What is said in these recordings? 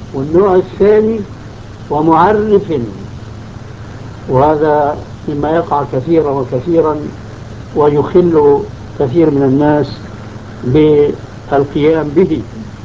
والنوع الثاني ومعرف، وهذا مما يقع كثيرا وكثيرا ويخل كثير من الناس بالقيام به.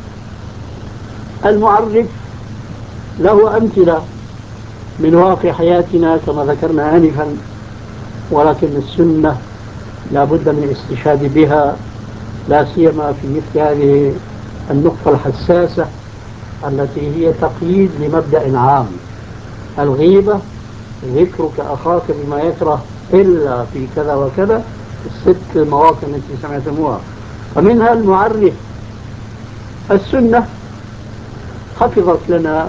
المعرف له أمثلة من واقع حياتنا كما ذكرنا آنفا، ولكن السنة لا بد من الاستشهاد بها، لا سيما في مثل هذه النقطة الحساسة التي هي تقييد لمبدأ عام: الغيبة ذكرك أخاك بما يكره إلا في كذا وكذا، الست مواطن التي سمعتموها. ومنها المعرف. السنة حفظت لنا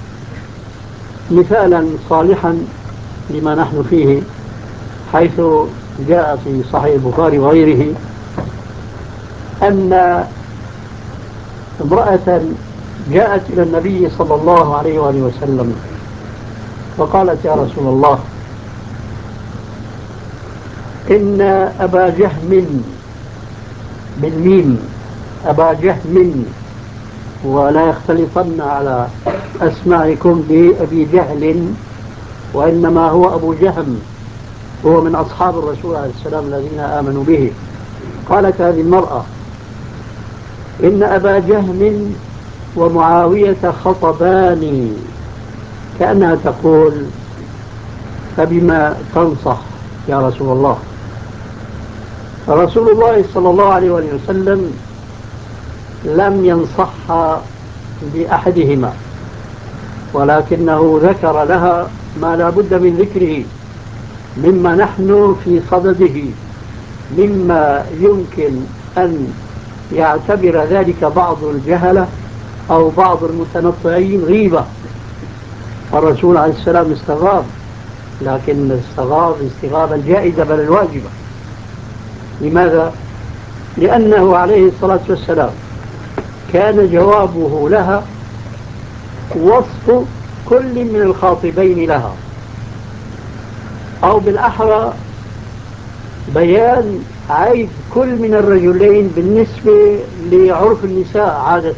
مثالا صالحا لما نحن فيه، حيث جاء في صحيح البخاري وغيره أن امرأة جاءت إلى النبي صلى الله عليه وآله وسلم وقالت: يا رسول الله، إن أبا جهم، بالميم، أبا جهم، ولا يختلطن على أسماعكم بأبي جهل، وإنما هو أبو جهم، هو من أصحاب الرسول عليه السلام الذين آمنوا به. قالت هذه المرأة: إن أبا جهم ومعاوية خطباني، كأنها تقول: فبما تنصح يا رسول الله؟ فرسول الله صلى الله عليه وسلم لم ينصحها بأحدهما، ولكنه ذكر لها ما لا بد من ذكره مما نحن في صدده، مما يمكن أن يعتبر ذلك بعض الجهلة أو بعض المتنطعين غيبة. الرسول عليه السلام استغاب، لكن استغاب استغابا جائزة بل الواجبة. لماذا؟ لأنه عليه الصلاة والسلام كان جوابه لها وصف كل من الخاطبين لها، أو بالأحرى بيان عيب كل من الرجلين بالنسبة لعرف النساء عادة.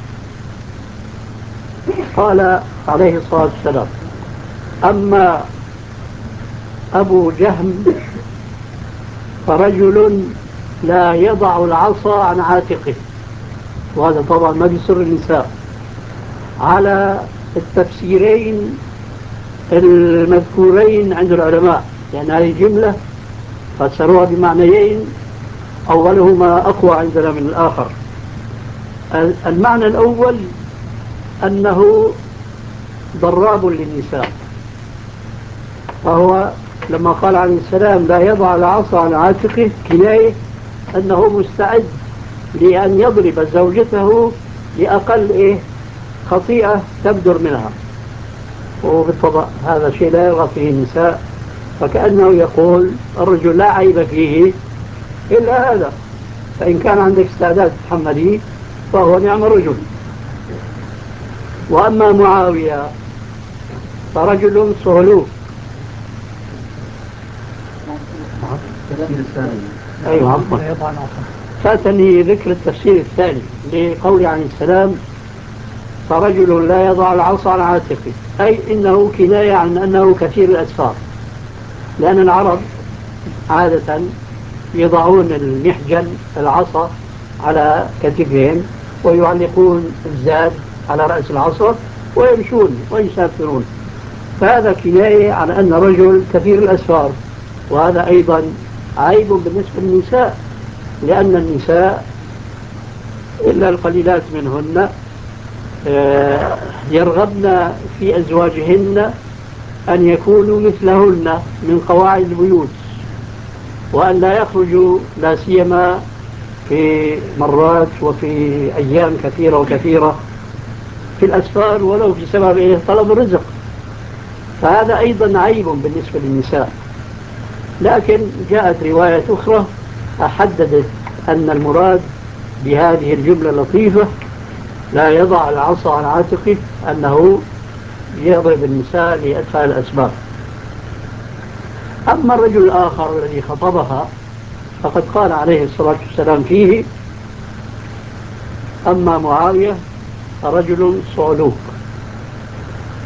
قال عليه الصلاة والسلام: أما أبو جهم فرجل لا يضع العصا عن عاتقه. وهذا طبعا ما بيسر النساء، على التفسيرين المذكورين عند العلماء، لأن هذه الجملة فسروها بمعنيين أولهما أقوى عندنا من الآخر. المعنى الأول أنه ضراب للنساء، فهو لما قال عليه السلام لا يضع العصا على عاتقه كناية أنه مستعد لأن يضرب زوجته لأقل خطيئة تبدر منها، وبالطبع هذا شيء لا يرغب فيه النساء، فكأنه يقول الرجل لا عيب فيه إلا هذا، فإن كان عندك استعداد تحمليه فهو نعم الرجل. وأما معاوية فرجل صهلوك. أيوة عفوا، فاتني ذكر التفسير الثاني لقول عليه السلام فرجل لا يضع العصا على عاتقه، أي إنه كناية عن أنه كثير الأسفار، لأن العرب عادة يضعون المحجن العصا على كتفهم ويعلقون الزاد على رأس العصا ويمشون ويسافرون، فهذا كناية على أن رجل كثير الأسفار. وهذا أيضا عيب بالنسبة للنساء، لأن النساء إلا القليلات منهن يرغبن في أزواجهن أن يكونوا مثلهن من قواعد البيوت، وأن لا يخرجوا لا سيما في مرات وفي أيام كثيرة وكثيرة في الأسفار، ولو بسبب طلب الرزق، فهذا أيضا عيب بالنسبة للنساء. لكن جاءت رواية أخرى حددت أن المراد بهذه الجملة اللطيفة لا يضع العصا عن عاتقه أنه يضرب النساء لأتفه الأسباب. أما الرجل الآخر الذي خطبها فقد قال عليه الصلاة والسلام فيه: أما معاوية فرجل صعلوك،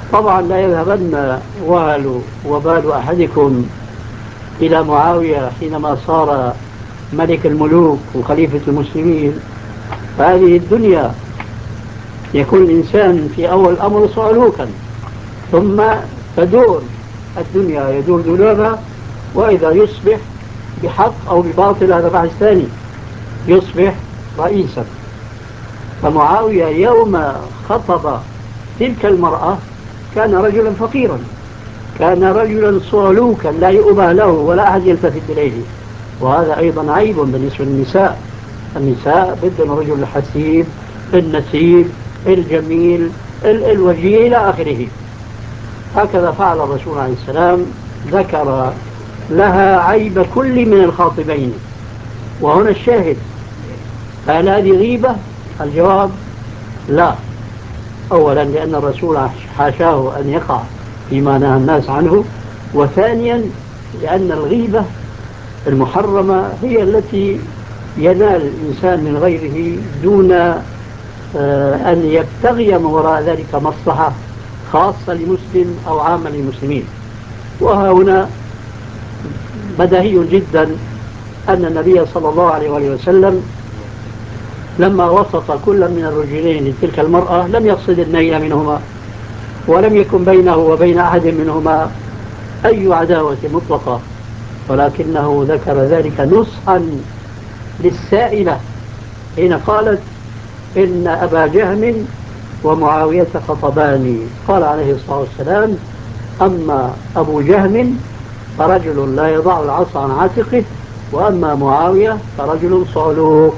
طبعا لا يذهبن وهل وبال أحدكم إلى معاوية حينما صار ملك الملوك وخليفة المسلمين. فهذه الدنيا يكون الإنسان في أول الأمر صعلوكا، ثم تدور الدنيا، يدور دولابها، وإذا يصبح بحق أو بباطل هذا بحث ثاني، يصبح رئيسا. فمعاوية يوم خطب تلك المرأة كان رجلا فقيرا، كان رجلا صعلوكا لا يؤبه له ولا أحد يلتفت إليه. وهذا أيضا عيب بالنسبة للنساء. النساء بدن الرجل الحسيب النسيب الجميل الوجيه إلى آخره. هكذا فعل الرسول عليه السلام، ذكر لها عيب كل من الخاطبين. وهنا الشاهد، هل هذه غيبة؟ الجواب لا. أولا لأن الرسول حاشاه أن يقع فيما نهى الناس عنه، وثانيا لأن الغيبة المحرمة هي التي ينال الإنسان من غيره دون أن يبتغي من وراء ذلك مصلحة خاصة لمسلم أو عامة للمسلمين. وها هنا بديهي جدا أن النبي صلى الله عليه وسلم لما وسط كل من الرجلين لتلك المرأة لم يقصد النيل منهما، ولم يكن بينه وبين أحد منهما أي عداوة مطلقة، ولكنه ذكر ذلك نصحا للسائلة حين قالت إن أبا جهم ومعاوية خطباني. قال عليه الصلاة والسلام: أما أبو جهم فرجل لا يضع العصا عن عاتقه، وأما معاوية فرجل صعلوك.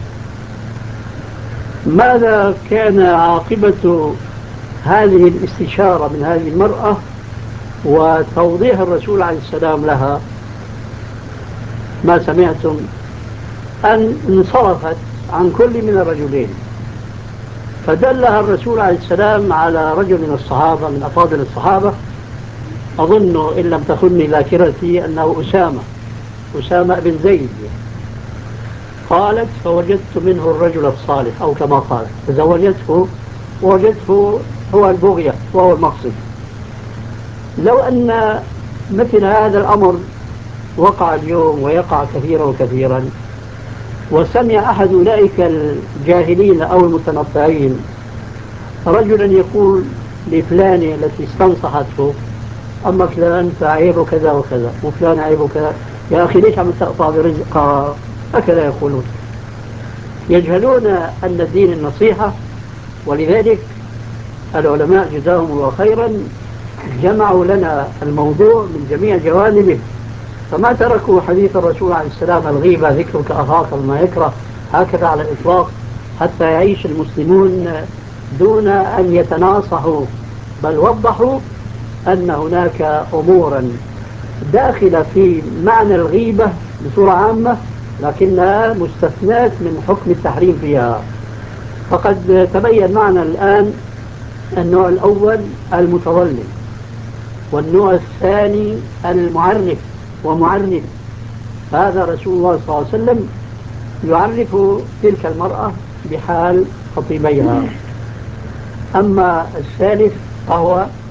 ماذا كان عاقبة هذه الاستشارة من هذه المرأة وتوضيح الرسول عليه السلام لها؟ ما سمعتم أن انصرفت عن كل من الرجلين، فدلها الرسول عليه السلام على رجل من الصحابة من أفاضل الصحابة، أظن إن لم تخني ذاكرتي أنه أسامة بن زيد. قالت: فوجدت منه الرجل الصالح، أو كما قال تزوجته ووجدته هو البغية وهو المقصد. لو أن مثل هذا الأمر وقع اليوم ويقع كثيرا وكثيرا، وسمع أحد أولئك الجاهلين أو المتنطعين رجلا يقول لفلان التي استنصحته: أما فلان فعيبه كذا وكذا، وفلان عيبه كذا، يا أخي ليش عم تقطع برزقها؟ هكذا يقولون. يجهلون أن الدين النصيحة، ولذلك العلماء جزاهم الله خيرا جمعوا لنا الموضوع من جميع جوانبه، فما تركوا حديث الرسول عليه السلام الغيبة ذكرك أخاك بما يكره هكذا على الإطلاق حتى يعيش المسلمون دون أن يتناصحوا، بل وضحوا أن هناك أمورا داخلة في معنى الغيبة بصورة عامة لكنها مستثنات من حكم التحريم فيها. فقد تبين معنا الآن النوع الأول المتظلم، والنوع الثاني المعرف ومعنف. هذا رسول الله صلى الله عليه وسلم يعرف تلك المرأة بحال خطيبيها. أما الثالث فهو